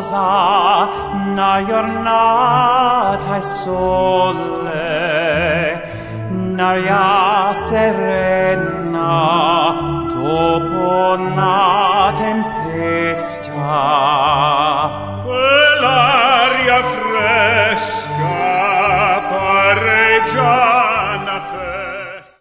rosa, una giornata e sole, un'aria serena dopo una tempesta.